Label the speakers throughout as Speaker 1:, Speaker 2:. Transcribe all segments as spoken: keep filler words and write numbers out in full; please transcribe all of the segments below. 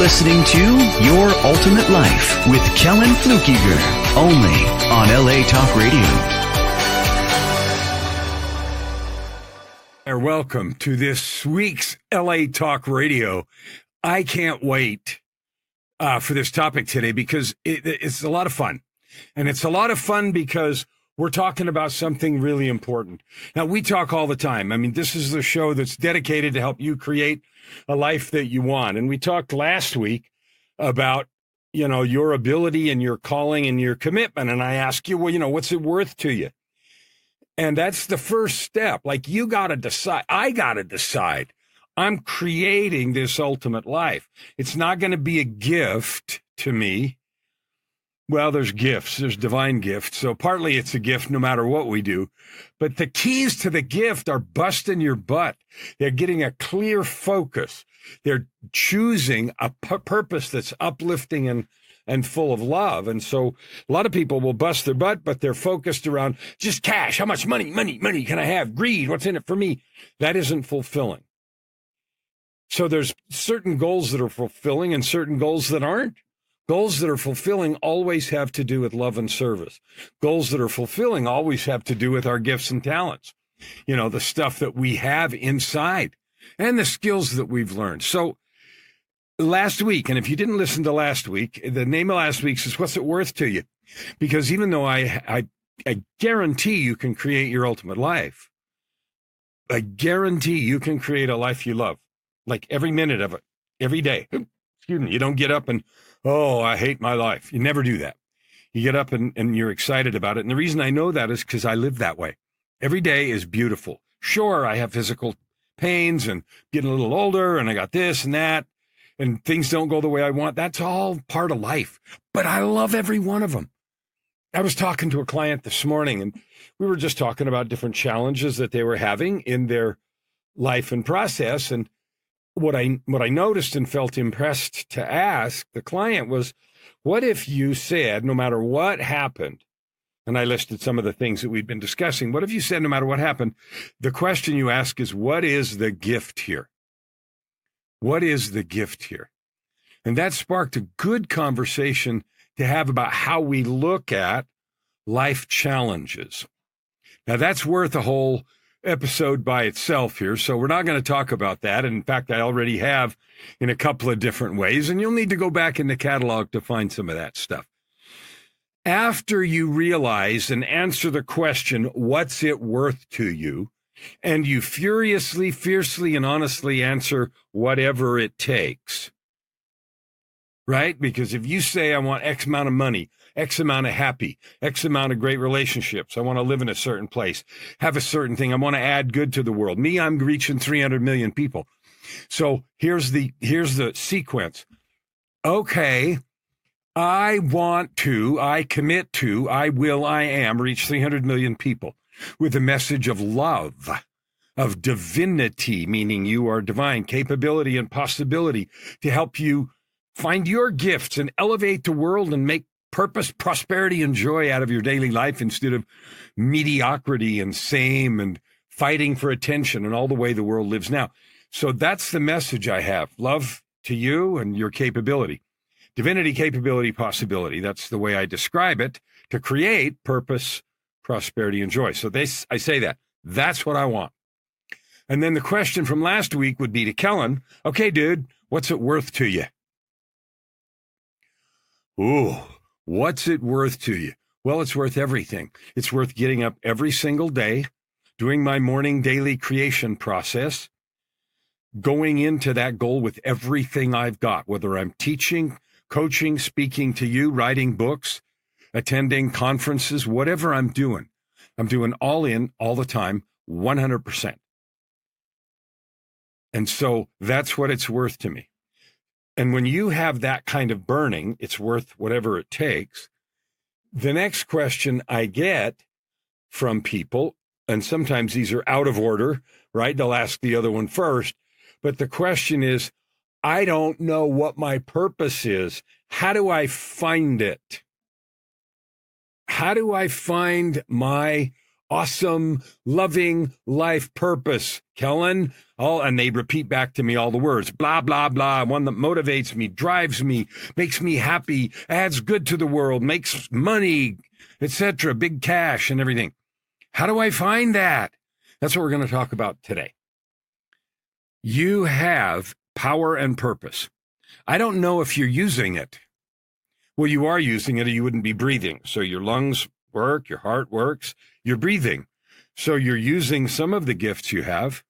Speaker 1: listening to Your Ultimate Life with Kellen Flukiger, only on L A Talk Radio.
Speaker 2: And welcome to this week's L A Talk Radio. I can't wait uh, for this topic today because it, it's a lot of fun. And it's a lot of fun because we're talking about something really important. Now, we talk all the time. I mean, this is the show that's dedicated to help you create a life that you want. And we talked last week about, you know, your ability and your calling and your commitment. And I asked you, well, you know, what's it worth to you? And that's the first step. Like, you got to decide. I got to decide. I'm creating this ultimate life. It's not going to be a gift to me. Well, there's gifts, there's divine gifts. So partly it's a gift no matter what we do. But the keys to the gift are busting your butt. They're getting a clear focus. They're choosing a p- purpose that's uplifting and, and full of love. And so a lot of people will bust their butt, but they're focused around just cash. How much money, money, money can I have? Greed, what's in it for me? That isn't fulfilling. So there's certain goals that are fulfilling and certain goals that aren't. Goals that are fulfilling always have to do with love and service. Goals that are fulfilling always have to do with our gifts and talents. You know, the stuff that we have inside and the skills that we've learned. So last week, and if you didn't listen to last week, the name of last week's is What's It Worth to You? Because even though I, I, I guarantee you can create your ultimate life, I guarantee you can create a life you love, like every minute of it, every day. Excuse me. You don't get up and, oh, I hate my life. You never do that. You get up and, and you're excited about it. And the reason I know that is because I live that way. Every day is beautiful. Sure, I have physical pains and getting a little older and I got this and that and things don't go the way I want. That's all part of life. But I love every one of them. I was talking to a client this morning and we were just talking about different challenges that they were having in their life and process. And What I what I noticed and felt impressed to ask the client was, what if you said, no matter what happened, and I listed some of the things that we've been discussing, what if you said, no matter what happened, the question you ask is, what is the gift here? What is the gift here? And that sparked a good conversation to have about how we look at life challenges. Now, that's worth a whole episode by itself here, so we're not going to talk about that. And in fact, I already have in a couple of different ways, and you'll need to go back in the catalog to find some of that stuff. After you realize and answer the question, what's it worth to you? And you furiously, fiercely, and honestly answer whatever it takes, right? Because if you say, I want X amount of money, X amount of happy, X amount of great relationships. I want to live in a certain place, have a certain thing. I want to add good to the world. Me, I'm reaching three hundred million people. So here's the, here's the sequence. Okay. I want to, I commit to, I will, I am reach three hundred million people with a message of love, of divinity, meaning you are divine, capability and possibility to help you find your gifts and elevate the world and make purpose, prosperity, and joy out of your daily life instead of mediocrity and same and fighting for attention and all the way the world lives now. So that's the message I have. Love to you and your capability. Divinity, capability, possibility. That's the way I describe it, to create purpose, prosperity, and joy. So they, I say that. That's what I want. And then the question from last week would be to Kellen, okay, dude, what's it worth to you? Ooh. What's it worth to you? Well, it's worth everything. It's worth getting up every single day, doing my morning daily creation process, going into that goal with everything I've got, whether I'm teaching, coaching, speaking to you, writing books, attending conferences, whatever I'm doing. I'm doing all in, all the time, one hundred percent. And so that's what it's worth to me. And when you have that kind of burning, it's worth whatever it takes. The next question I get from people, and sometimes these are out of order, right? They'll ask the other one first. But the question is, I don't know what my purpose is. How do I find it? How do I find my awesome, loving life purpose, Kellen. All, and they repeat back to me all the words, blah, blah, blah. One that motivates me, drives me, makes me happy, adds good to the world, makes money, et cetera, big cash and everything. How do I find that? That's what we're going to talk about today. You have power and purpose. I don't know if you're using it. Well, you are using it or you wouldn't be breathing. So your lungs work, your heart works, you're breathing. So you're using some of the gifts you have.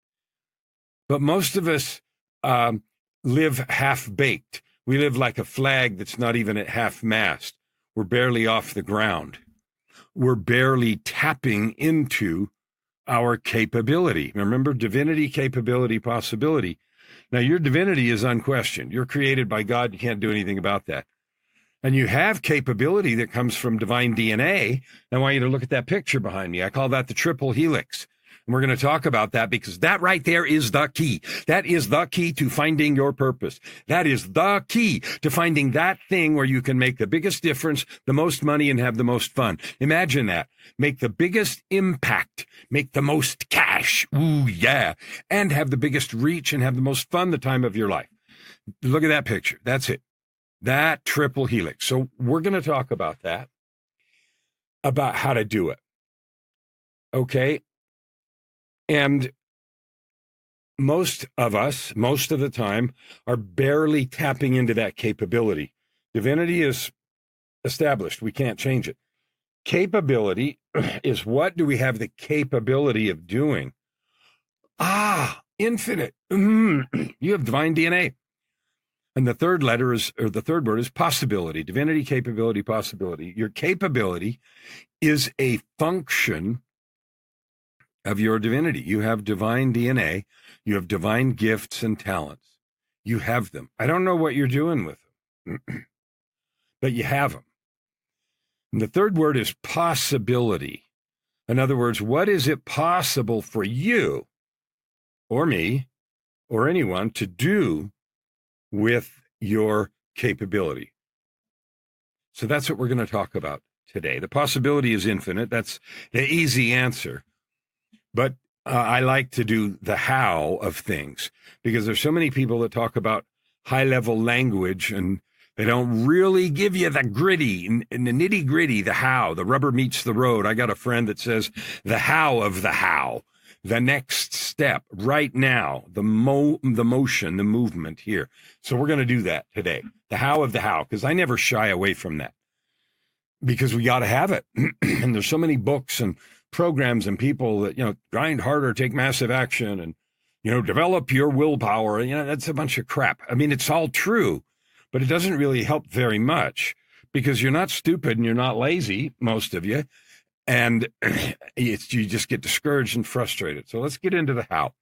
Speaker 2: But most of us um, live half-baked. We live like a flag that's not even at half-mast. We're barely off the ground. We're barely tapping into our capability. Remember, divinity, capability, possibility. Now, your divinity is unquestioned. You're created by God. You can't do anything about that. And you have capability that comes from divine D N A. I want you to look at that picture behind me. I call that the triple helix. And we're going to talk about that because that right there is the key. That is the key to finding your purpose. That is the key to finding that thing where you can make the biggest difference, the most money, and have the most fun. Imagine that. Make the biggest impact. Make the most cash. Ooh, yeah. And have the biggest reach and have the most fun the time of your life. Look at that picture. That's it. That triple helix. So we're going to talk about that, about how to do it. Okay? And most of us, most of the time, are barely tapping into that capability. Divinity is established. We can't change it. Capability is what do we have the capability of doing? Ah, infinite. Mm, you have divine D N A. And the third letter is, or the third word is possibility. Divinity, capability, possibility. Your capability is a function of your divinity. You have divine D N A. You have divine gifts and talents. You have them. I don't know what you're doing with them, but you have them. And the third word is possibility. In other words, what is it possible for you or me or anyone to do with your capability? So that's what we're going to talk about today. The possibility is infinite. That's the easy answer. But uh, I like to do the how of things because there's so many people that talk about high-level language and they don't really give you the gritty and, and the nitty-gritty, the how, the rubber meets the road. I got a friend that says the how of the how, the next step right now, the mo the motion, the movement here. So we're going to do that today, the how of the how, because I never shy away from that because we got to have it. And there's so many books and programs and people that, you know, grind harder, take massive action and, you know, develop your willpower. You know, that's a bunch of crap. I mean, it's all true, but it doesn't really help very much because you're not stupid and you're not lazy, most of you. And it's, you just get discouraged and frustrated. So let's get into the how.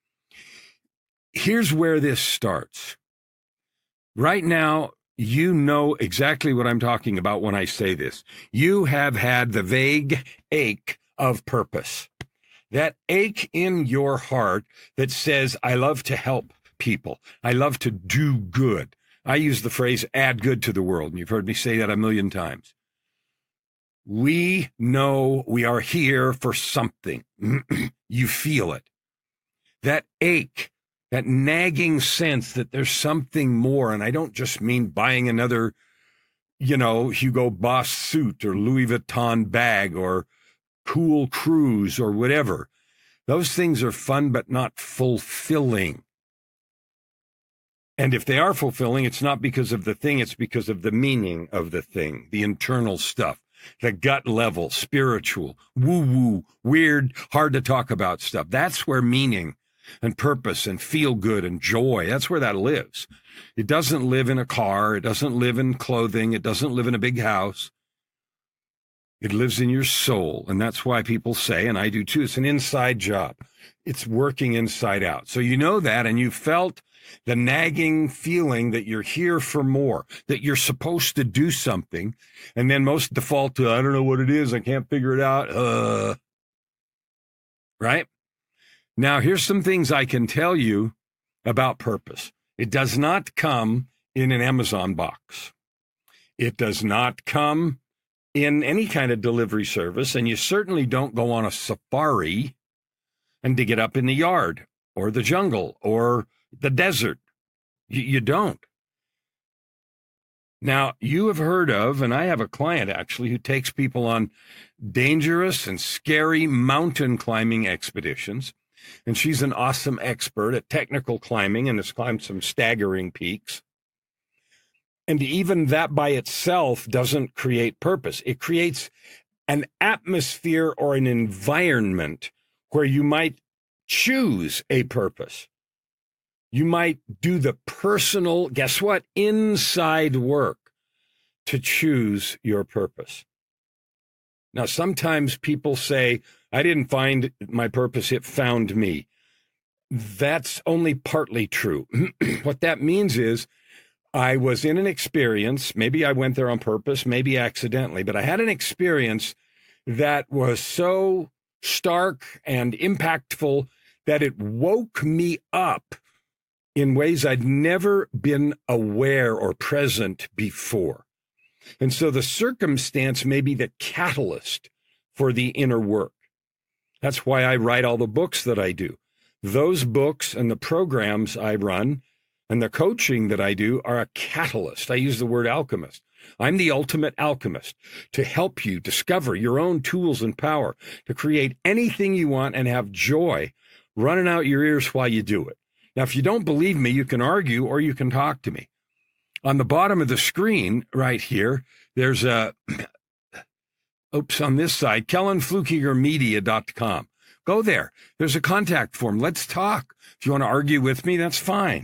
Speaker 2: Here's where this starts. Right now, you know exactly what I'm talking about when I say this. You have had the vague ache of purpose. That ache in your heart that says, I love to help people. I love to do good. I use the phrase, add good to the world. And you've heard me say that a million times. We know we are here for something. You feel it. That ache, that nagging sense that there's something more. And I don't just mean buying another, you know, Hugo Boss suit or Louis Vuitton bag or cool cruise or whatever. Those things are fun, but not fulfilling. And if they are fulfilling, it's not because of the thing, it's because of the meaning of the thing, the internal stuff, the gut level, spiritual, woo-woo, weird, hard to talk about stuff. That's where meaning and purpose and feel good and joy, that's where that lives. It doesn't live in a car. It doesn't live in clothing. It doesn't live in a big house. It lives in your soul. And that's why people say, and I do too, it's an inside job. It's working inside out. So you know that, and you felt the nagging feeling that you're here for more, that you're supposed to do something. And then most default to, I don't know what it is. I can't figure it out. Uh, right? Now, here's some things I can tell you about purpose. It does not come in an Amazon box. It does not come in any kind of delivery service, and you certainly don't go on a safari and dig it up in the yard or the jungle or the desert. You, you don't. Now, you have heard of, and I have a client actually who takes people on dangerous and scary mountain climbing expeditions. And she's an awesome expert at technical climbing and has climbed some staggering peaks. And even that by itself doesn't create purpose. It creates an atmosphere or an environment where you might choose a purpose. You might do the personal, guess what, inside work to choose your purpose. Now, sometimes people say, I didn't find my purpose, it found me. That's only partly true. What that means is I was in an experience, maybe I went there on purpose, maybe accidentally, but I had an experience that was so stark and impactful that it woke me up in ways I'd never been aware or present before. And so the circumstance may be the catalyst for the inner work. That's why I write all the books that I do. Those books and the programs I run and the coaching that I do are a catalyst. I use the word alchemist. I'm the ultimate alchemist to help you discover your own tools and power to create anything you want and have joy running out your ears while you do it. Now, if you don't believe me, you can argue or you can talk to me. On the bottom of the screen right here, there's a, oops, on this side, Kellen Flukiger Media dot com. Go there. There's a contact form. Let's talk. If you want to argue with me, that's fine.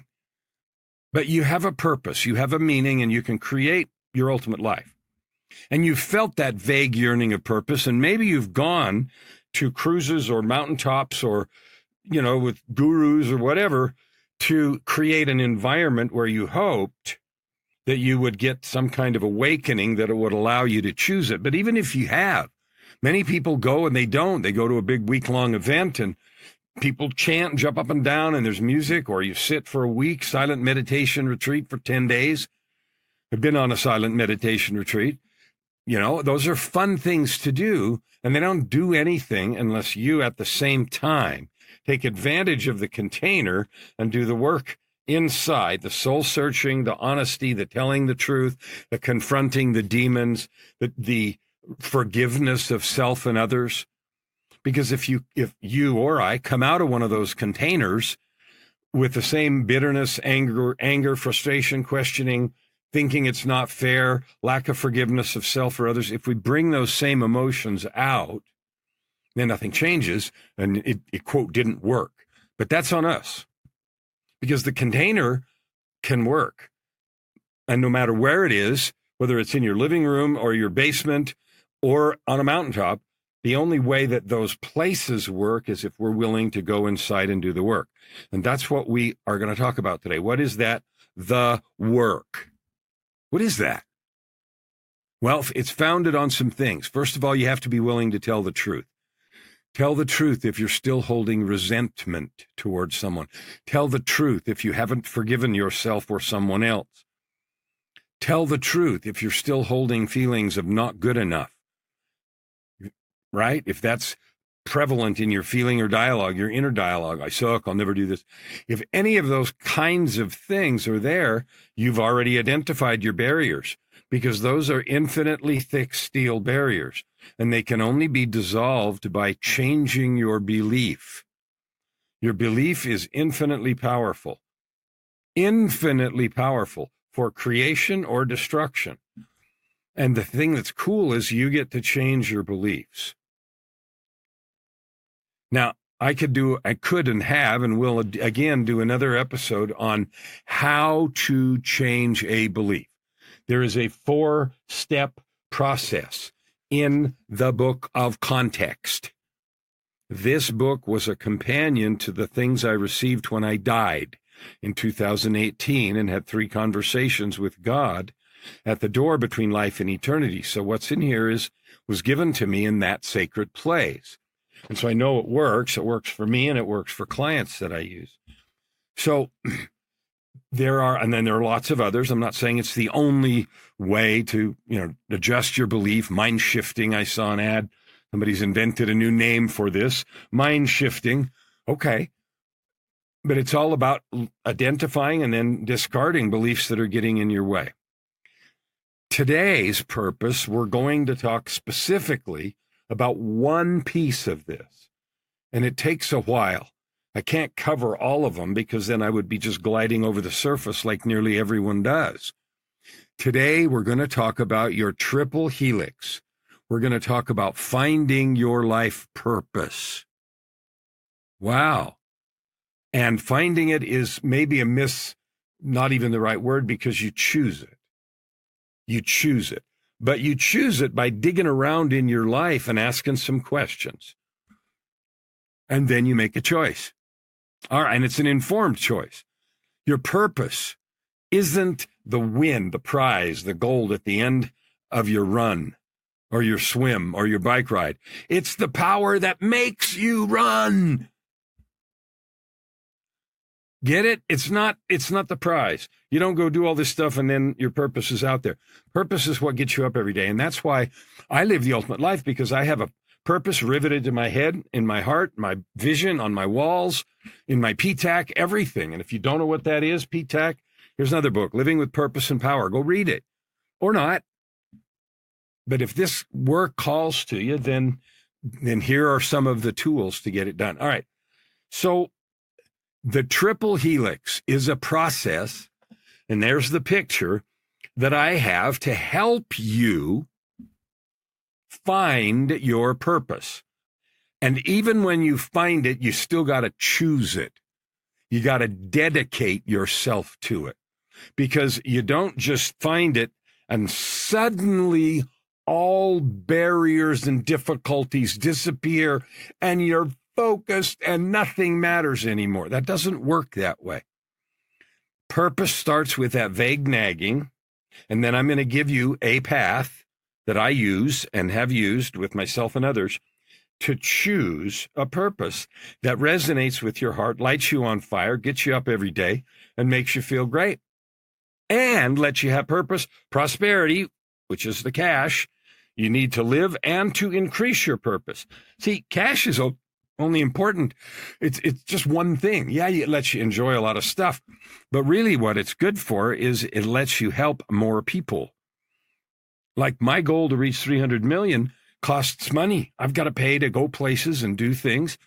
Speaker 2: But you have a purpose, you have a meaning, and you can create your ultimate life. And you've felt that vague yearning of purpose, and maybe you've gone to cruises or mountaintops or, you know, with gurus or whatever to create an environment where you hoped that you would get some kind of awakening that it would allow you to choose it. But even if you have, many people go and they don't. They go to a big week-long event and people chant and jump up and down and there's music, or you sit for a week, silent meditation retreat for ten days. I've been on a silent meditation retreat. You know, those are fun things to do, and they don't do anything unless you at the same time take advantage of the container and do the work inside, the soul searching, the honesty, the telling the truth, the confronting the demons, the, the forgiveness of self and others. Because if you, if you or I come out of one of those containers with the same bitterness, anger, anger, frustration, questioning, thinking it's not fair, lack of forgiveness of self or others, if we bring those same emotions out, then nothing changes, and it, it quote, didn't work. But that's on us, because the container can work. And no matter where it is, whether it's in your living room or your basement or on a mountaintop, the only way that those places work is if we're willing to go inside and do the work. And that's what we are going to talk about today. What is that? The work. What is that? Well, it's founded on some things. First of all, you have to be willing to tell the truth. Tell the truth if you're still holding resentment towards someone. Tell the truth if you haven't forgiven yourself or someone else. Tell the truth if you're still holding feelings of not good enough. Right? If that's prevalent in your feeling or dialogue, your inner dialogue, I suck, I'll never do this. If any of those kinds of things are there, you've already identified your barriers, because those are infinitely thick steel barriers, and they can only be dissolved by changing your belief. Your belief is infinitely powerful, infinitely powerful for creation or destruction. And the thing that's cool is you get to change your beliefs. Now, I could do, I could and have, and will again do another episode on how to change a belief. There is a four-step process in the book of Context. This book was a companion to the things I received when I died in two thousand eighteen and had three conversations with God at the door between life and eternity. So what's in here is was given to me in that sacred place. And so I know it works. It works for me and it works for clients that I use. So there are, and then there are lots of others. I'm not saying it's the only way to, you know, adjust your belief. Mind shifting. I saw an ad. Somebody's invented a new name for this. Mind shifting. Okay. But it's all about identifying and then discarding beliefs that are getting in your way. Today's purpose, we're going to talk specifically about one piece of this. And it takes a while. I can't cover all of them because then I would be just gliding over the surface like nearly everyone does. Today, we're going to talk about your triple helix. We're going to talk about finding your life purpose. Wow. And finding it is maybe a miss, not even the right word, because you choose it. You choose it. But you choose it by digging around in your life and asking some questions. And then you make a choice. All right, and it's an informed choice. Your purpose isn't the win, the prize, the gold at the end of your run or your swim or your bike ride. It's the power that makes you run. Get it? It's not, it's not the prize. You don't go do all this stuff and then your purpose is out there. Purpose is what gets you up every day. And that's why I live the ultimate life, because I have a purpose riveted to my head, in my heart, my vision, on my walls, in my P TAC, everything. And if you don't know what that is, P TAC, here's another book, Living with Purpose and Power. Go read it. Or not. But if this work calls to you, then, then here are some of the tools to get it done. All right. So the triple helix is a process, and there's the picture that I have to help you find your purpose. And even when you find it, you still got to choose it. You got to dedicate yourself to it, because you don't just find it and suddenly all barriers and difficulties disappear and you're focused and nothing matters anymore. That doesn't work that way. Purpose starts with that vague nagging, and then I'm going to give you a path that I use and have used with myself and others to choose a purpose that resonates with your heart, lights you on fire, gets you up every day, and makes you feel great, and lets you have purpose, prosperity, which is the cash you need to live and to increase your purpose. See, cash is only important. It's it's just one thing. Yeah, it lets you enjoy a lot of stuff, but really what it's good for is it lets you help more people. Like my goal to reach three hundred million costs money. I've got to pay to go places and do things.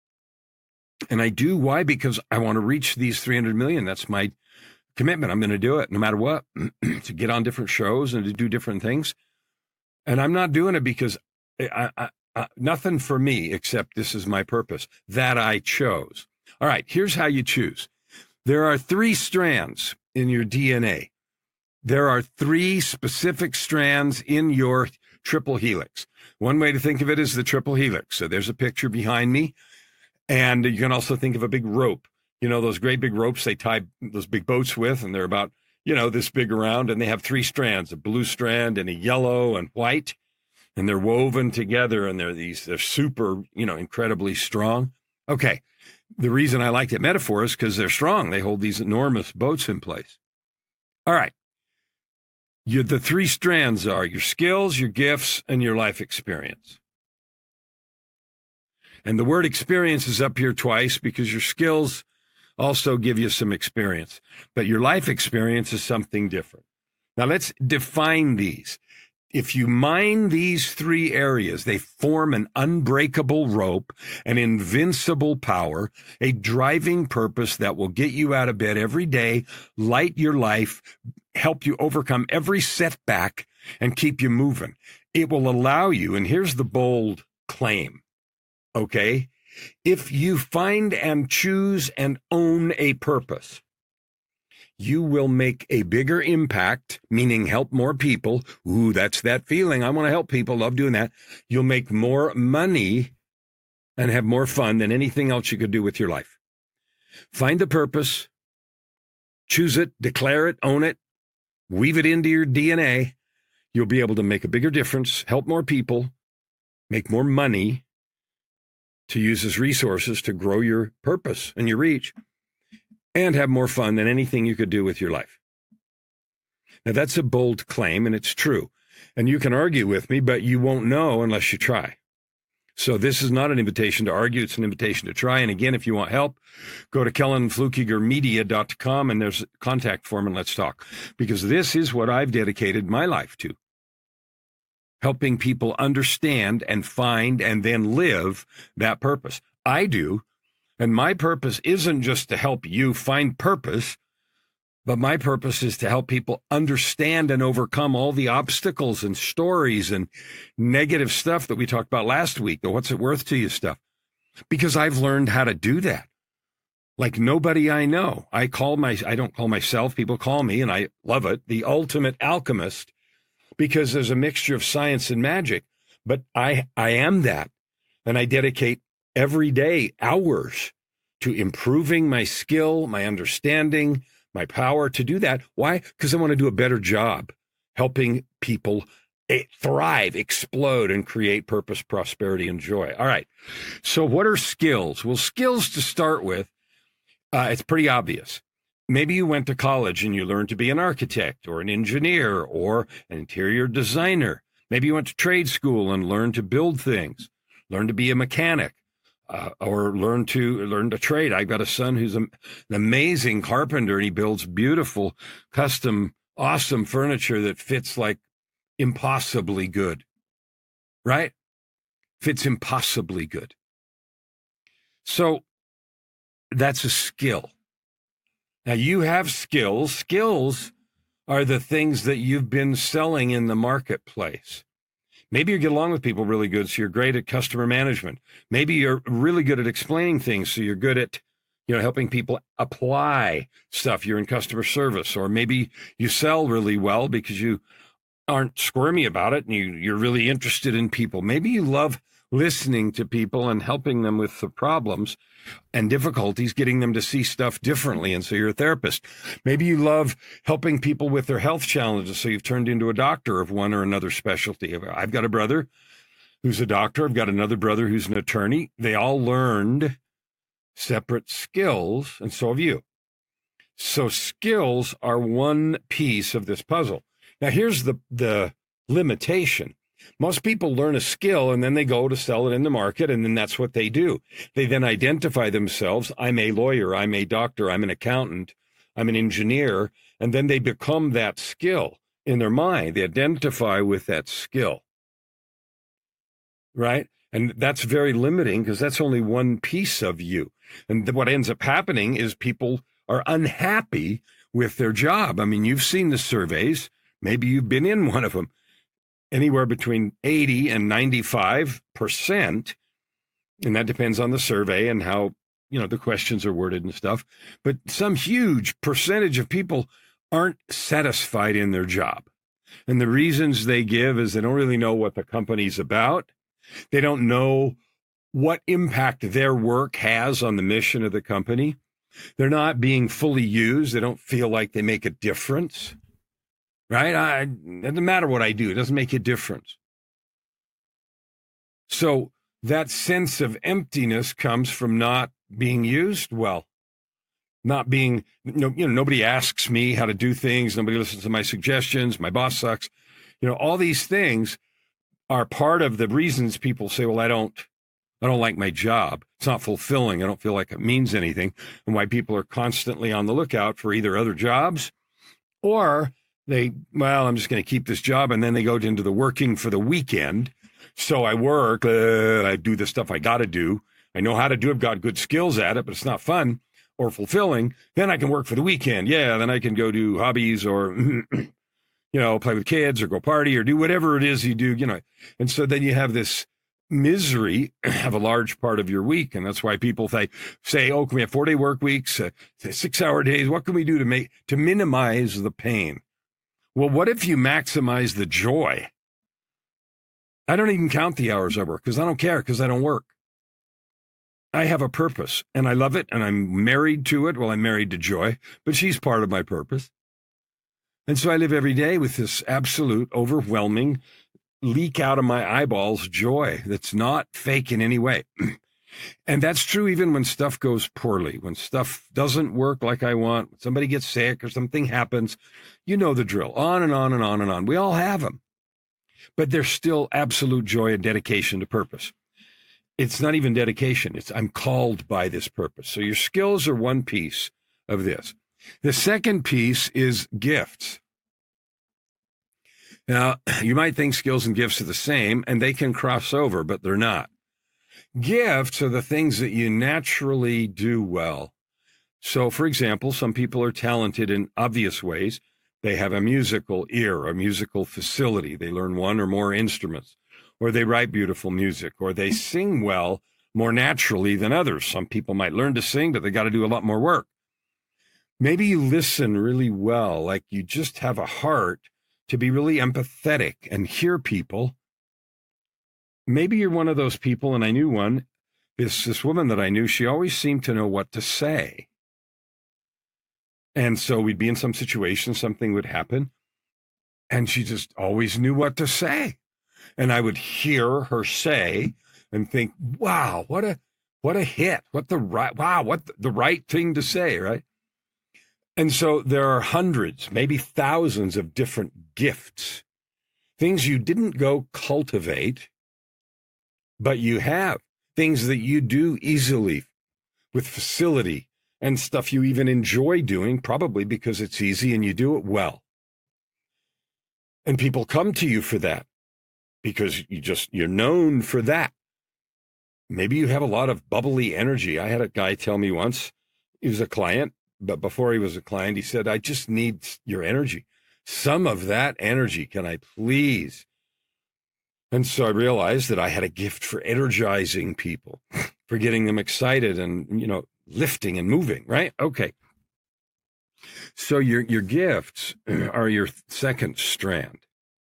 Speaker 2: And I do. Why? Because I want to reach these three hundred million. That's my commitment. I'm going to do it no matter what, to get on different shows and to do different things. And I'm not doing it because I, I, I, nothing for me, except this is my purpose that I chose. All right, here's how you choose. There are three strands in your D N A. There are three specific strands in your triple helix. One way to think of it is the triple helix. So there's a picture behind me. And you can also think of a big rope. You know, those great big ropes they tie those big boats with, and they're about, you know, this big around, and they have three strands, a blue strand and a yellow and white, and they're woven together, and they're these, they're super, you know, incredibly strong. Okay. The reason I like that metaphor is because they're strong. They hold these enormous boats in place. All right. You, the three strands are your skills, your gifts, and your life experience. And the word experience is up here twice because your skills also give you some experience. But your life experience is something different. Now let's define these. If you mine these three areas, they form an unbreakable rope, an invincible power, a driving purpose that will get you out of bed every day, light your life, help you overcome every setback, and keep you moving. It will allow you, and here's the bold claim, okay? If you find and choose and own a purpose, you will make a bigger impact, meaning help more people. Ooh, that's that feeling. I want to help people. Love doing that. You'll make more money and have more fun than anything else you could do with your life. Find the purpose, choose it, declare it, own it, weave it into your D N A. You'll be able to make a bigger difference, help more people, make more money to use as resources to grow your purpose and your reach. and have more fun than anything you could do with your life. Now, that's a bold claim, and it's true. And you can argue with me, but you won't know unless you try. So this is not an invitation to argue. It's an invitation to try. And again, if you want help, go to kellen flukiger media dot com, and there's a contact form, and let's talk. Because this is what I've dedicated my life to. Helping people understand and find and then live that purpose. I do. And my purpose isn't just to help you find purpose, but my purpose is to help people understand and overcome all the obstacles and stories and negative stuff that we talked about last week, the what's it worth to you stuff, because I've learned how to do that. Like nobody I know. I call my, I don't call myself, people call me, and I love it, the ultimate alchemist, because there's a mixture of science and magic, but I, I am that. And I dedicate every day hours to improving my skill, my understanding, my power to do that. Why? Because I want to do a better job helping people thrive, explode, and create purpose, prosperity, and joy. All right. So what are skills? Well, skills to start with, uh, it's pretty obvious. Maybe you went to college and you learned to be an architect or an engineer or an interior designer. Maybe you went to trade school and learned to build things, learn to be a mechanic. Uh, or learn to learn to trade. I've got a son who's a, an amazing carpenter, and he builds beautiful, custom, awesome furniture that fits like impossibly good, right? Fits impossibly good. So that's a skill. Now you have skills. Skills are the things that you've been selling in the marketplace. Maybe you get along with people really good, so you're great at customer management. Maybe you're really good at explaining things, so you're good at, you know, helping people apply stuff. You're in customer service, or maybe you sell really well because you aren't squirmy about it and you, you're really interested in people. Maybe you love listening to people and helping them with the problems and difficulties, getting them to see stuff differently. And so you're a therapist. Maybe you love helping people with their health challenges. So you've turned into a doctor of one or another specialty. I've got a brother who's a doctor. I've got another brother who's an attorney. They all learned separate skills, and so have you. So skills are one piece of this puzzle. Now, here's the, the limitation. Most people learn a skill and then they go to sell it in the market, and then that's what they do. They then identify themselves. I'm a lawyer, I'm a doctor, I'm an accountant, I'm an engineer, and then they become that skill in their mind. They identify with that skill, right? And that's very limiting because that's only one piece of you. And what ends up happening is people are unhappy with their job. I mean, you've seen the surveys. Maybe you've been in one of them. Anywhere between eighty and ninety-five percent, and that depends on the survey and how, you know, the questions are worded and stuff. But some huge percentage of people aren't satisfied in their job. And the reasons they give is they don't really know what the company's about. They don't know what impact their work has on the mission of the company. They're not being fully used. They don't feel like they make a difference. Right? I, it doesn't matter what I do. It doesn't make a difference. So that sense of emptiness comes from not being used well, not being, you know, you know, nobody asks me how to do things. Nobody listens to my suggestions. My boss sucks. You know, all these things are part of the reasons people say, well, I don't, I don't like my job. It's not fulfilling. I don't feel like it means anything. And why people are constantly on the lookout for either other jobs or they, well, I'm just going to keep this job. And then they go into the working for the weekend. So I work, uh, I do the stuff I got to do. I know how to do it. I've got good skills at it, but it's not fun or fulfilling. Then I can work for the weekend. Yeah. Then I can go do hobbies or, you know, play with kids or go party or do whatever it is you do, you know. And so then you have this misery of a large part of your week. And that's why people say, say, oh, can we have four day work weeks, uh, six hour days? What can we do to make, to minimize the pain? Well, what if you maximize the joy? I don't even count the hours I work because I don't care because I don't work. I have a purpose and I love it and I'm married to it. Well, I'm married to Joy, but she's part of my purpose. And so I live every day with this absolute, overwhelming, leak out of my eyeballs joy that's not fake in any way. And that's true even when stuff goes poorly, when stuff doesn't work like I want, somebody gets sick or something happens. You know the drill, on and on and on and on. We all have them. But there's still absolute joy and dedication to purpose. It's not even dedication. It's I'm called by this purpose. So your skills are one piece of this. The second piece is gifts. Now, you might think skills and gifts are the same, and they can cross over, but they're not. Gifts are the things that you naturally do well. So, for example, some people are talented in obvious ways. They have a musical ear, a musical facility. They learn one or more instruments, or they write beautiful music, or they sing well more naturally than others. Some people might learn to sing, but they got to do a lot more work. Maybe you listen really well, like you just have a heart to be really empathetic and hear people. Maybe you're one of those people, and I knew one, this, this woman that I knew, she always seemed to know what to say. And so we'd be in some situation, something would happen, and she just always knew what to say. And I would hear her say and think, wow, what a what a hit. What the right wow, what the, the right thing to say, right? And so there are hundreds, maybe thousands of different gifts, things you didn't go cultivate, but you have, things that you do easily with facility and stuff you even enjoy doing, probably because it's easy and you do it well. And people come to you for that because you just, you're known for that. Maybe you have a lot of bubbly energy. I had a guy tell me once, he was a client, but before he was a client, he said, I just need your energy. Some of that energy, can I please? And so I realized that I had a gift for energizing people, for getting them excited and, you know, lifting and moving, right? Okay. So your, your gifts are your second strand.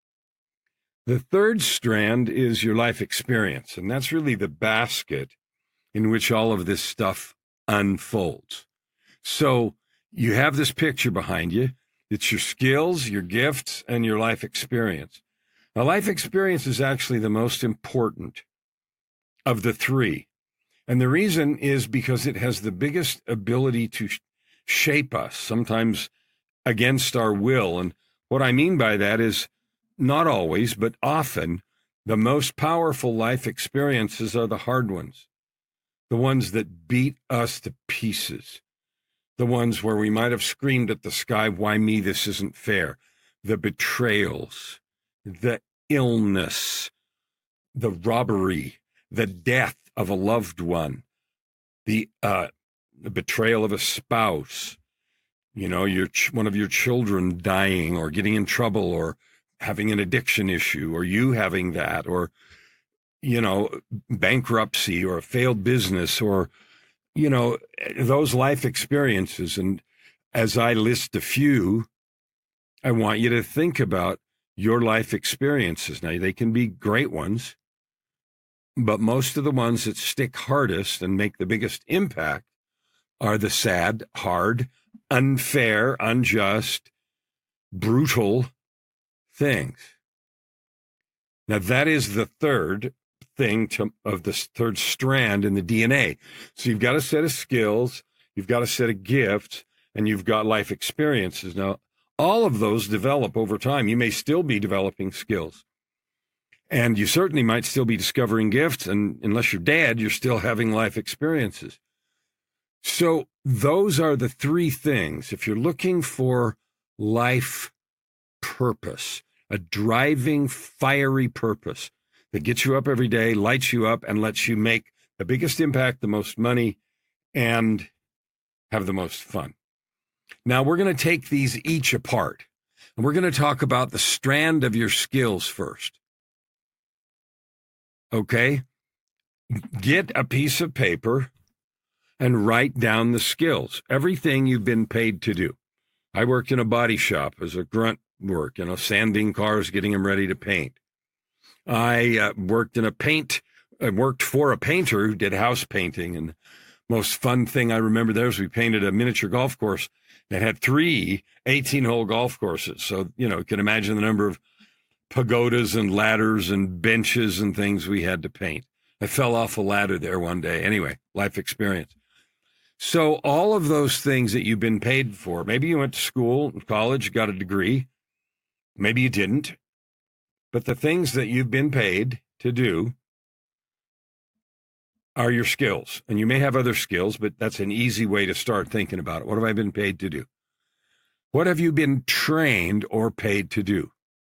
Speaker 2: The third strand is your life experience, and that's really the basket in which all of this stuff unfolds. So you have this picture behind you. It's your skills, your gifts, and your life experience. Now, life experience is actually the most important of the three. And the reason is because it has the biggest ability to sh- shape us, sometimes against our will. And what I mean by that is not always, but often, the most powerful life experiences are the hard ones, the ones that beat us to pieces. The ones where we might have screamed at the sky, why me, this isn't fair. The betrayals, the illness, the robbery, the death of a loved one, the, uh, the betrayal of a spouse, you know, your ch- one of your children dying or getting in trouble or having an addiction issue or you having that or, you know, bankruptcy or a failed business or, you know, those life experiences. And as I list a few, I want you to think about your life experiences. Now, they can be great ones, but most of the ones that stick hardest and make the biggest impact are the sad, hard, unfair, unjust, brutal things. Now, that is the third thing to, of this third strand in the D N A. So you've got a set of skills, you've got a set of gifts, and you've got life experiences. Now, all of those develop over time. You may still be developing skills, and you certainly might still be discovering gifts, and unless you're dead, you're still having life experiences. So those are the three things. If you're looking for life purpose, a driving, fiery purpose that gets you up every day, lights you up, and lets you make the biggest impact, the most money, and have the most fun. Now, we're going to take these each apart, and we're going to talk about the strand of your skills first. Okay? Get a piece of paper and write down the skills, everything you've been paid to do. I worked in a body shop as a grunt work, you know, sanding cars, getting them ready to paint. I uh, worked in a paint, I worked for a painter who did house painting. And the most fun thing I remember there was we painted a miniature golf course that had three eighteen-hole golf courses. So, you know, you can imagine the number of pagodas and ladders and benches and things we had to paint. I fell off a ladder there one day. Anyway, life experience. So all of those things that you've been paid for, maybe you went to school, college, got a degree. Maybe you didn't. But the things that you've been paid to do are your skills. And you may have other skills, but that's an easy way to start thinking about it. What have I been paid to do? What have you been trained or paid to do?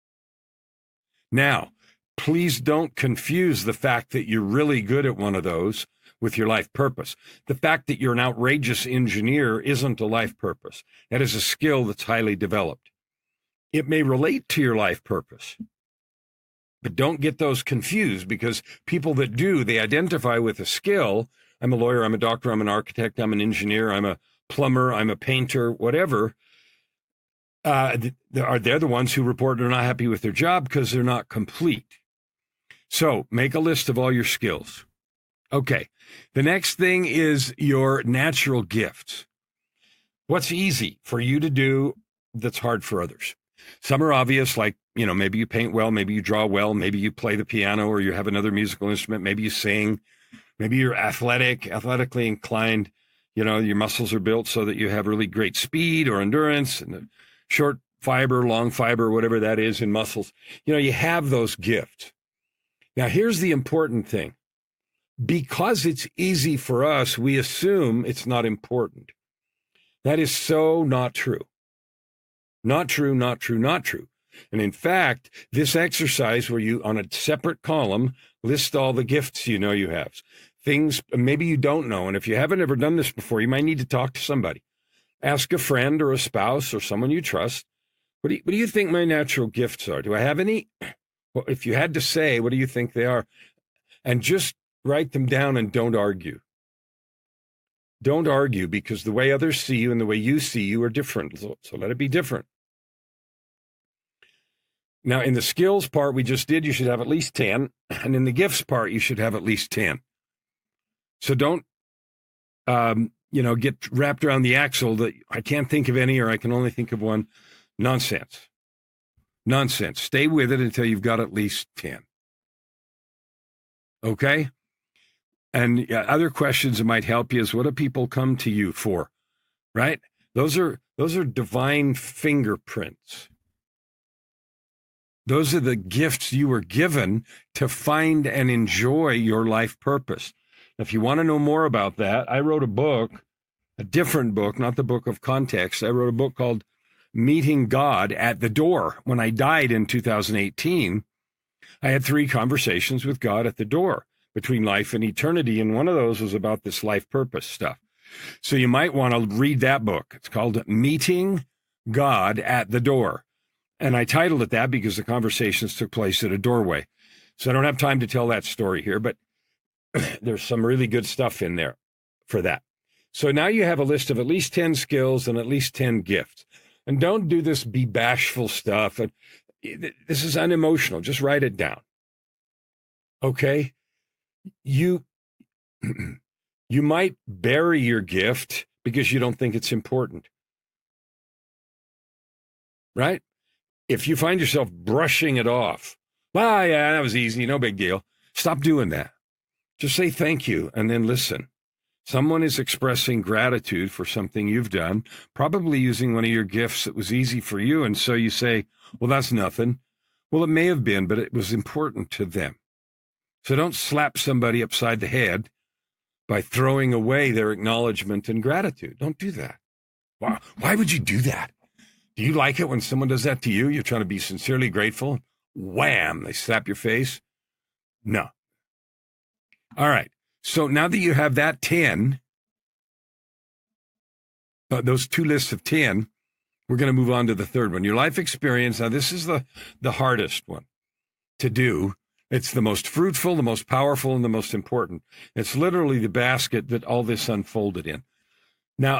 Speaker 2: Now, please don't confuse the fact that you're really good at one of those with your life purpose. The fact that you're an outrageous engineer isn't a life purpose. That is a skill that's highly developed. It may relate to your life purpose, but don't get those confused, because people that do, they identify with a skill. I'm a lawyer, I'm a doctor, I'm an architect, I'm an engineer, I'm a plumber, I'm a painter, whatever. Uh, they're, they're the ones who report they're not happy with their job because they're not complete. So make a list of all your skills. Okay. The next thing is your natural gifts. What's easy for you to do that's hard for others? Some are obvious, like, you know, maybe you paint well, maybe you draw well, maybe you play the piano, or you have another musical instrument, maybe you sing, maybe you're athletic, athletically inclined, you know, your muscles are built so that you have really great speed or endurance, and short fiber, long fiber, whatever that is in muscles. You know, you have those gifts. Now, here's the important thing. Because it's easy for us, we assume it's not important. That is so not true. Not true, not true, not true. And in fact, this exercise where you, on a separate column, list all the gifts you know you have, things maybe you don't know. And if you haven't ever done this before, you might need to talk to somebody. Ask a friend or a spouse or someone you trust. What do you, what do you think my natural gifts are? Do I have any? Well, if you had to say, what do you think they are? And just write them down and don't argue. Don't argue, because the way others see you and the way you see you are different. So, so let it be different. Now, in the skills part we just did, you should have at least ten. And in the gifts part, you should have at least ten. So don't, um, you know, get wrapped around the axle that I can't think of any, or I can only think of one. Nonsense. Nonsense. Stay with it until you've got at least ten. Okay? And uh, other questions that might help you is, what do people come to you for? Right? Those are those are divine fingerprints. Those are the gifts you were given to find and enjoy your life purpose. If you want to know more about that, I wrote a book, a different book, not the book of context. I wrote a book called Meeting God at the Door. When I died in two thousand eighteen, I had three conversations with God at the door between life and eternity, and one of those was about this life purpose stuff. So you might want to read that book. It's called Meeting God at the Door. And I titled it that because the conversations took place at a doorway. So I don't have time to tell that story here, but there's some really good stuff in there for that. So now you have a list of at least ten skills and at least ten gifts. And don't do this be bashful stuff. And this is unemotional. Just write it down. Okay? You, you might bury your gift because you don't think it's important. Right? If you find yourself brushing it off, well, yeah, that was easy, no big deal. Stop doing that. Just say thank you and then listen. Someone is expressing gratitude for something you've done, probably using one of your gifts that was easy for you. And so you say, well, that's nothing. Well, it may have been, but it was important to them. So don't slap somebody upside the head by throwing away their acknowledgement and gratitude. Don't do that. Why, why would you do that? Do you like it when someone does that to you? You're trying to be sincerely grateful. Wham, they slap your face. No. All right. So now that you have that ten, uh, those two lists of ten, we're going to move on to the third one. Your life experience. Now, this is the, the hardest one to do. It's the most fruitful, the most powerful, and the most important. It's literally the basket that all this unfolded in. Now,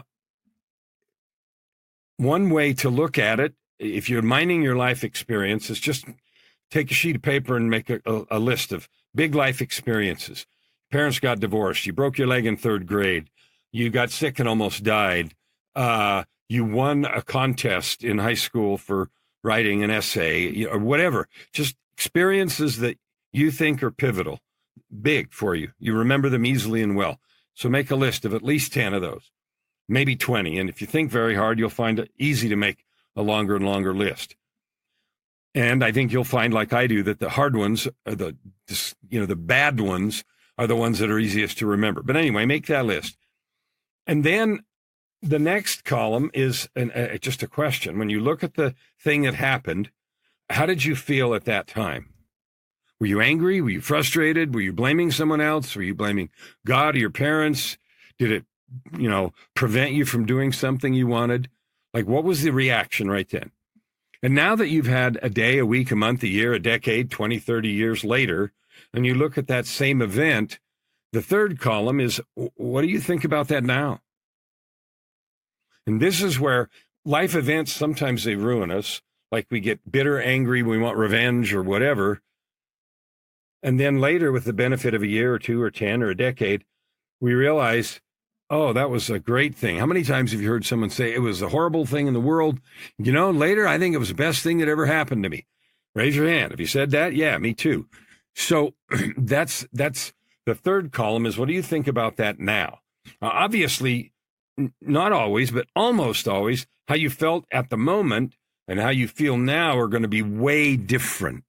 Speaker 2: one way to look at it, if you're mining your life experience, is just take a sheet of paper and make a, a, a list of big life experiences. Parents got divorced. You broke your leg in third grade. You got sick and almost died. Uh, you won a contest in high school for writing an essay, or whatever. Just experiences that you think are pivotal. big for you. You remember them easily and well. So make a list of at least ten of those, maybe twenty. And if you think very hard, you'll find it easy to make a longer and longer list. And I think you'll find, like I do, that the hard ones are the, you know, the bad ones are the ones that are easiest to remember. But anyway, make that list. And then the next column is an, uh, just a question. When you look at the thing that happened, how did you feel at that time? Were you angry? Were you frustrated? Were you blaming someone else? Were you blaming God or your parents? Did it, you know, prevent you from doing something you wanted? Like, what was the reaction right then? And now that you've had a day, a week, a month, a year, a decade, twenty, thirty years later, and you look at that same event, the third column is, what do you think about that now? And this is where life events, sometimes they ruin us. Like we get bitter, angry, we want revenge or whatever. And then later, with the benefit of a year or two or ten or a decade, we realize, oh, that was a great thing. How many times have you heard someone say it was a horrible thing in the world? You know, later, I think it was the best thing that ever happened to me. Raise your hand. Have you said that? Yeah, me too. So that's that's the third column is, what do you think about that now? Uh, obviously, n- not always, but almost always, how you felt at the moment and how you feel now are going to be way different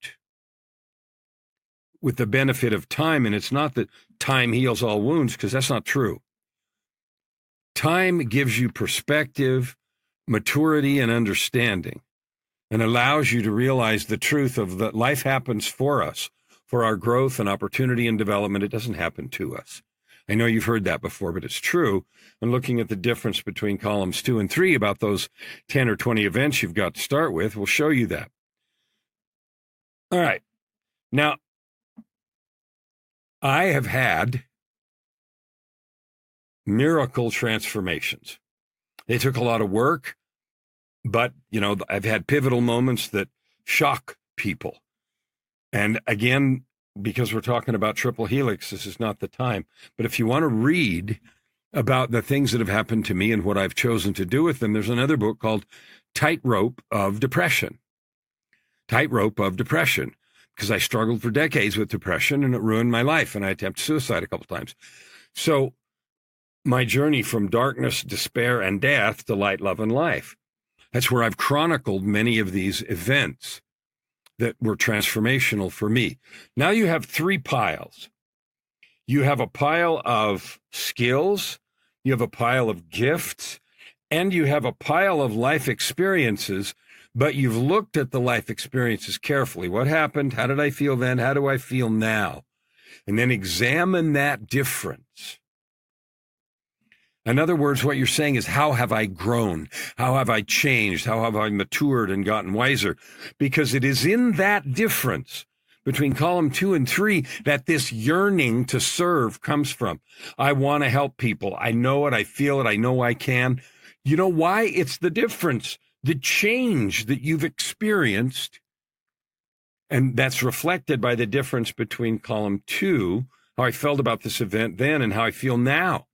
Speaker 2: with the benefit of time. And it's not that time heals all wounds, because that's not true. Time gives you perspective, maturity, and understanding, and allows you to realize the truth of that life happens for us, for our growth and opportunity and development. It doesn't happen to us. I know you've heard that before, but it's true. And looking at the difference between columns two and three about those ten or twenty events you've got to start with will show you that. All right. Now, I have had miracle transformations. They took a lot of work, but, you know, I've had pivotal moments that shock people. And again, because we're talking about Triple Helix, this is not the time. But if you want to read about the things that have happened to me and what I've chosen to do with them, there's another book called Tightrope of Depression. Tightrope of Depression, because I struggled for decades with depression and it ruined my life, and I attempted suicide a couple times. So my journey from darkness, despair, and death to light, love, and life. That's where I've chronicled many of these events that were transformational for me. Now you have three piles. You have a pile of skills, you have a pile of gifts, and you have a pile of life experiences, but you've looked at the life experiences carefully. What happened? How did I feel then? How do I feel now? And then examine that difference. In other words, what you're saying is, how have I grown? How have I changed? How have I matured and gotten wiser? Because it is in that difference between column two and three that this yearning to serve comes from. I want to help people. I know it. I feel it. I know I can. You know why? It's the difference, the change that you've experienced. And that's reflected by the difference between column two, how I felt about this event then, and how I feel now.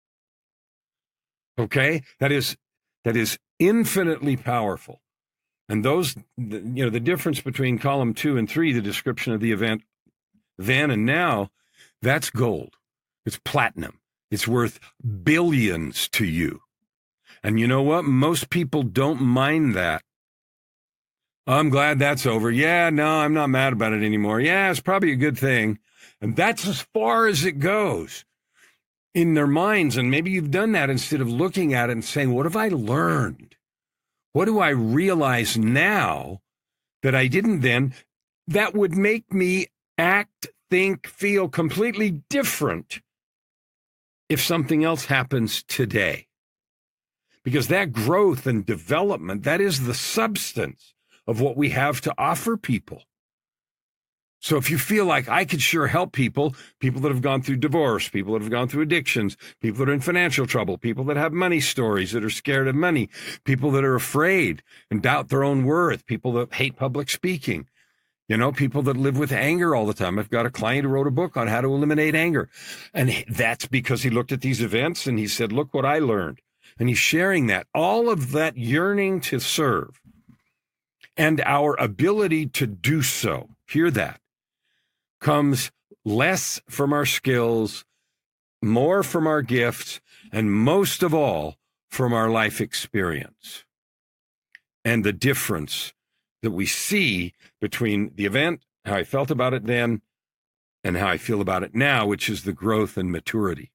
Speaker 2: Okay, that is that is infinitely powerful. And those, you know, the difference between column two and three, the description of the event then and now, that's gold. It's platinum. It's worth billions to you. And you know what? Most people don't mind that. I'm glad that's over. Yeah, no, I'm not mad about it anymore. Yeah, it's probably a good thing. And that's as far as it goes in their minds. And maybe you've done that instead of looking at it and saying, what have I learned? What do I realize now that I didn't then, that would make me act, think, feel completely different if something else happens today? Because that growth and development, that is the substance of what we have to offer people. So if you feel like I could sure help people, people that have gone through divorce, people that have gone through addictions, people that are in financial trouble, people that have money stories, that are scared of money, people that are afraid and doubt their own worth, people that hate public speaking, you know, people that live with anger all the time. I've got a client who wrote a book on how to eliminate anger. And that's because he looked at these events and he said, look what I learned. And he's sharing that, all of that yearning to serve and our ability to do so. Hear that. Comes less from our skills, more from our gifts, and most of all, from our life experience. And the difference that we see between the event, how I felt about it then, and how I feel about it now, which is the growth and maturity.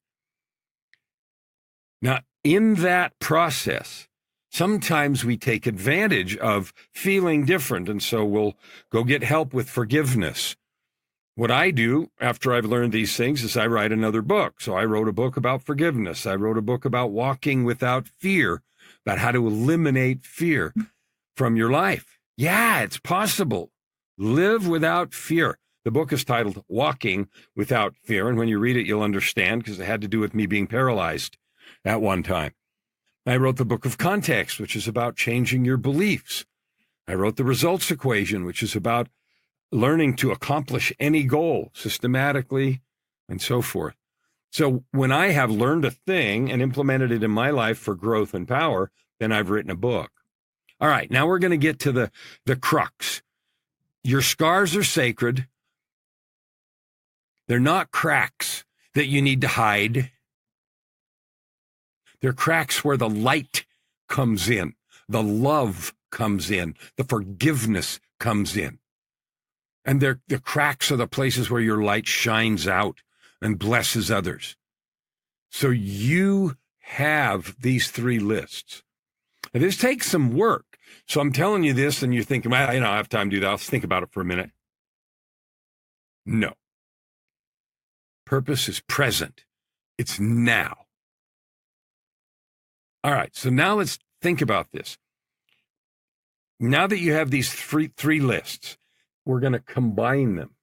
Speaker 2: Now, in that process, sometimes we take advantage of feeling different, and so we'll go get help with forgiveness. What I do after I've learned these things is I write another book. So I wrote a book about forgiveness. I wrote a book about walking without fear, about how to eliminate fear from your life. Yeah, it's possible. Live without fear. The book is titled Walking Without Fear, and when you read it, you'll understand because it had to do with me being paralyzed at one time. I wrote the book of Context, which is about changing your beliefs. I wrote the Results Equation, which is about learning to accomplish any goal systematically and so forth. So when I have learned a thing and implemented it in my life for growth and power, then I've written a book. All right, now we're going to get to the, the crux. Your scars are sacred. They're not cracks that you need to hide. They're cracks where the light comes in, the love comes in, the forgiveness comes in. And they're, the cracks are the places where your light shines out and blesses others. So you have these three lists. And this takes some work. So I'm telling you this, and you're thinking, well, you know, I have time to do that. Let's think about it for a minute. No. Purpose is present. It's now. All right, so now let's think about this. Now that you have these three, three lists, we're going to combine them.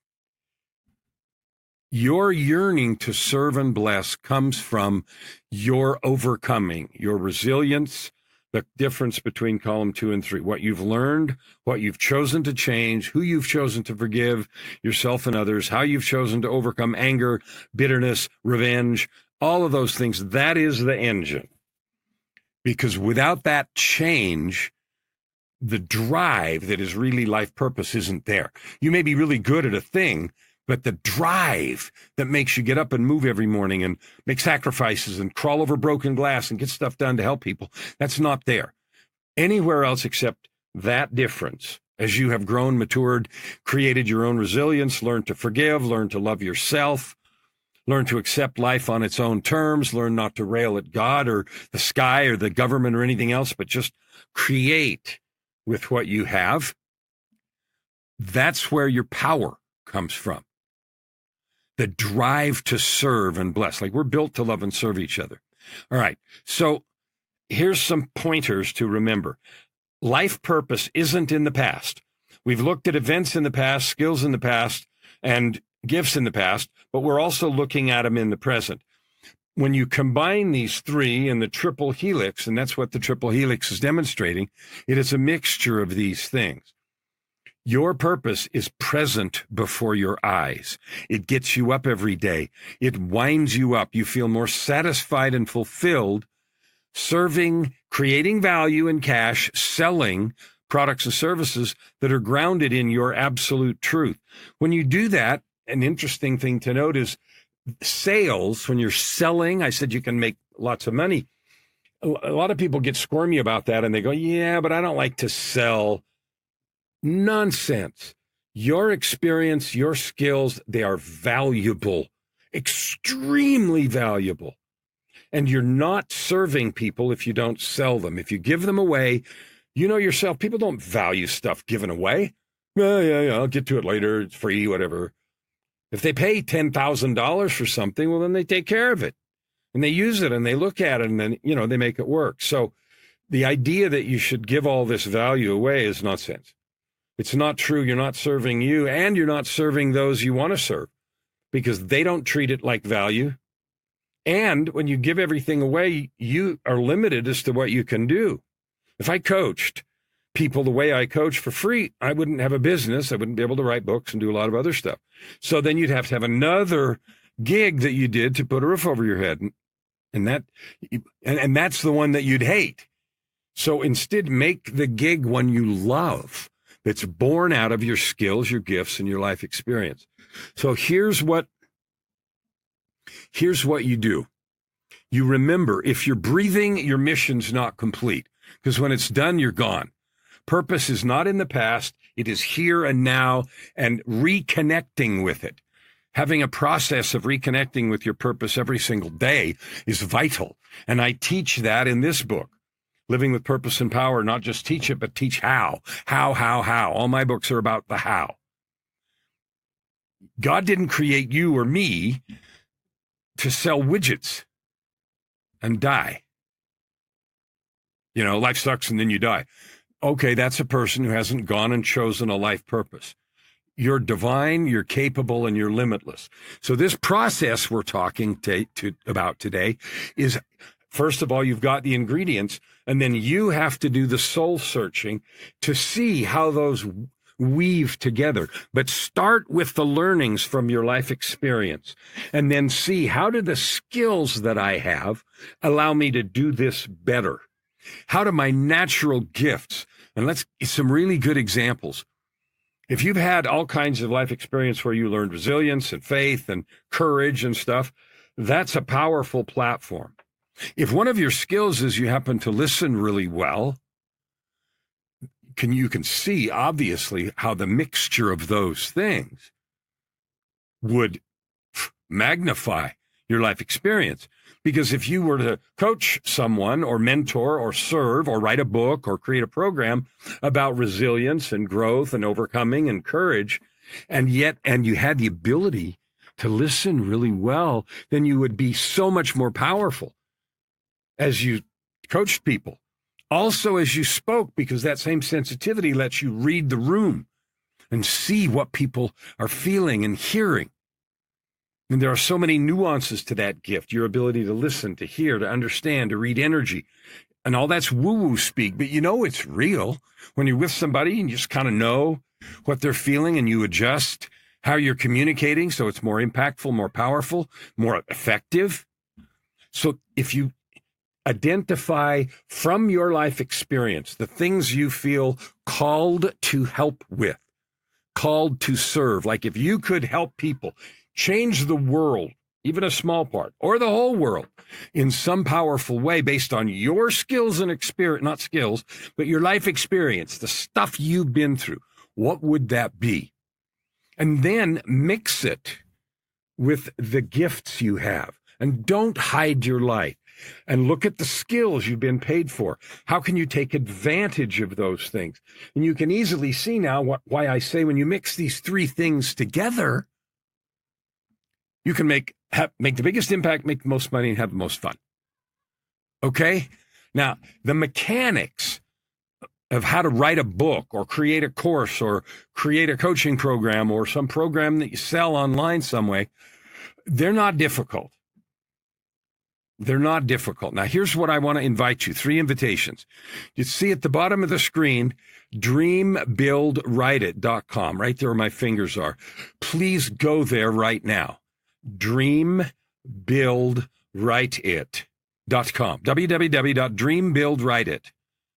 Speaker 2: Your yearning to serve and bless comes from your overcoming, your resilience, the difference between column two and three, what you've learned, what you've chosen to change, who you've chosen to forgive yourself and others, how you've chosen to overcome anger, bitterness, revenge, all of those things. That is the engine. Because without that change, the drive that is really life purpose isn't there. You may be really good at a thing, but the drive that makes you get up and move every morning and make sacrifices and crawl over broken glass and get stuff done to help people, that's not there. Anywhere else except that difference, as you have grown, matured, created your own resilience, learned to forgive, learned to love yourself, learn to accept life on its own terms, learn not to rail at God or the sky or the government or anything else, but just create with what you have. That's where your power comes from. The drive to serve and bless. Like we're built to love and serve each other. All right. So here's some pointers to remember. Life purpose isn't in the past. We've looked at events in the past, skills in the past, and gifts in the past, but we're also looking at them in the present. When you combine these three in the triple helix, and that's what the triple helix is demonstrating, it is a mixture of these things. Your purpose is present before your eyes. It gets you up every day. It winds you up. You feel more satisfied and fulfilled serving, creating value in cash, selling products and services that are grounded in your absolute truth. When you do that, an interesting thing to note is sales, when you're selling, I said you can make lots of money. A lot of people get squirmy about that and they go, yeah, but I don't like to sell. Nonsense. Your experience, your skills, they are valuable, extremely valuable. And you're not serving people if you don't sell them. If you give them away, you know yourself, people don't value stuff given away. Yeah, yeah, yeah, I'll get to it later. It's free, whatever. If they pay ten thousand dollars for something, well, then they take care of it. And they use it and they look at it and then, you know, they make it work. So the idea that you should give all this value away is nonsense. It's not true. You're not serving you and you're not serving those you want to serve because they don't treat it like value. And when you give everything away, you are limited as to what you can do. If I coached people the way I coach for free, I wouldn't have a business. I wouldn't be able to write books and do a lot of other stuff. So then you'd have to have another gig that you did to put a roof over your head. And that, and, and that's the one that you'd hate. So instead, make the gig one you love that's born out of your skills, your gifts, and your life experience. So here's what Here's what you do. You remember, if you're breathing, your mission's not complete, because when it's done, you're gone. Purpose is not in the past. It is here and now, and reconnecting with it. Having a process of reconnecting with your purpose every single day is vital. And I teach that in this book, Living with Purpose and Power. Not just teach it, but teach how. How, how, how. All my books are about the how. God didn't create you or me to sell widgets and die. You know, life sucks and then you die. Okay, that's a person who hasn't gone and chosen a life purpose. You're divine, you're capable, and you're limitless. So this process we're talking to, to, about today is, first of all, you've got the ingredients, and then you have to do the soul searching to see how those weave together. But start with the learnings from your life experience, and then see, how do the skills that I have allow me to do this better? How do my natural gifts, and let's some really good examples. If you've had all kinds of life experience where you learned resilience and faith and courage and stuff, that's a powerful platform. If one of your skills is you happen to listen really well, can you can see, obviously, how the mixture of those things would magnify your life experience. Because if you were to coach someone or mentor or serve or write a book or create a program about resilience and growth and overcoming and courage, and yet, and you had the ability to listen really well, then you would be so much more powerful as you coached people. Also, as you spoke, because that same sensitivity lets you read the room and see what people are feeling and hearing. And there are so many nuances to that gift, your ability to listen, to hear, to understand, to read energy. And all that's woo-woo speak, but you know it's real when you're with somebody and you just kind of know what they're feeling and you adjust how you're communicating so it's more impactful, more powerful, more effective. So if you identify from your life experience the things you feel called to help with, called to serve, like if you could help people change the world, even a small part, or the whole world, in some powerful way based on your skills and experience, not skills, but your life experience, the stuff you've been through, what would that be? And then mix it with the gifts you have. And don't hide your light. And look at the skills you've been paid for. How can you take advantage of those things? And you can easily see now what, why I say when you mix these three things together, you can make have, make the biggest impact, make the most money, and have the most fun. Okay? Now, the mechanics of how to write a book or create a course or create a coaching program or some program that you sell online some way, they're not difficult. They're not difficult. Now, here's what I want to invite you. Three invitations. You see at the bottom of the screen, dream build write it dot com, right there where my fingers are. Please go there right now. dream build write it dot com. w w w dot dream build write it.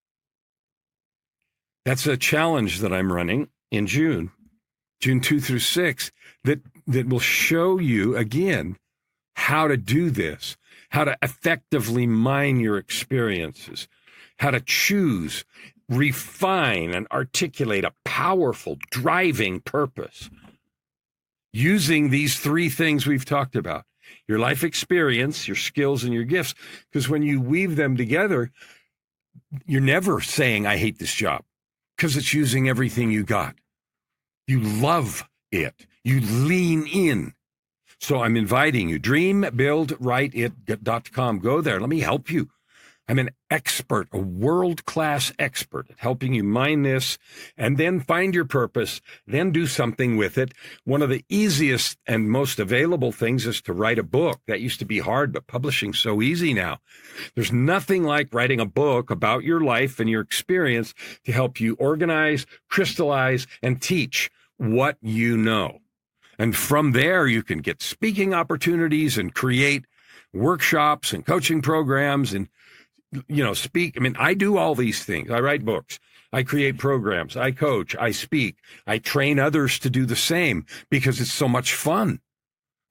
Speaker 2: That's a challenge that I'm running in June, June second through sixth, that, that will show you, again, how to do this, how to effectively mine your experiences, how to choose, refine, and articulate a powerful, driving purpose using these three things we've talked about: your life experience, your skills, and your gifts. Because when you weave them together, you're never saying, I hate this job, because it's using everything you got. You love it. You lean in. So I'm inviting you, dream build write it dot com. Go there. Let me help you. I'm an expert, a world-class expert at helping you mine this and then find your purpose, then do something with it. One of the easiest and most available things is to write a book. That used to be hard, but publishing's so easy now. There's nothing like writing a book about your life and your experience to help you organize, crystallize, and teach what you know. And from there, you can get speaking opportunities and create workshops and coaching programs and, you know, speak. I mean, I do all these things. I write books. I create programs. I coach. I speak. I train others to do the same because it's so much fun.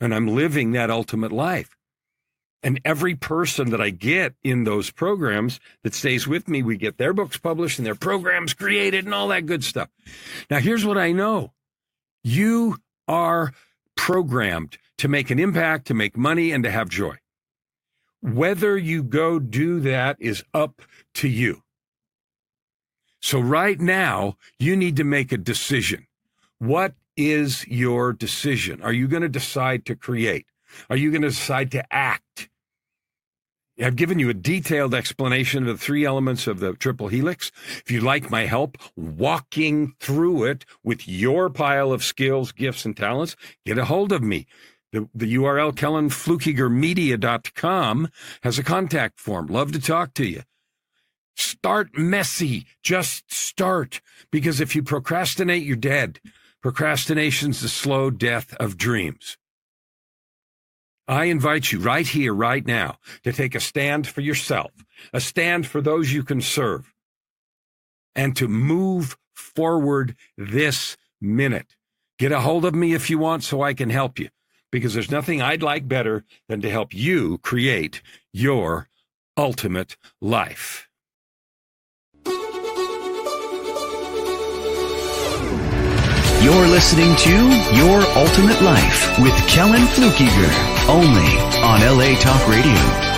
Speaker 2: and I'm living that ultimate life. And every person that I get in those programs that stays with me, we get their books published and their programs created and all that good stuff. Now, here's what I know. You are programmed to make an impact, to make money, and to have joy. Whether you go do that is up to you. So right now, you need to make a decision. What is your decision? Are you going to decide to create? Are you going to decide to act? I've given you a detailed explanation of the three elements of the triple helix. If you'd like my help walking through it with your pile of skills, gifts, and talents, get a hold of me. The, the U R L, Kellen Flukiger Media dot com, has a contact form. Love to talk to you. Start messy. Just start. Because if you procrastinate, you're dead. Procrastination's the slow death of dreams. I invite you right here, right now, to take a stand for yourself, a stand for those you can serve, and to move forward this minute. Get a hold of me if you want so I can help you, because there's nothing I'd like better than to help you create your ultimate life.
Speaker 1: You're listening to Your Ultimate Life with Kellen Flukiger, only on L A Talk Radio.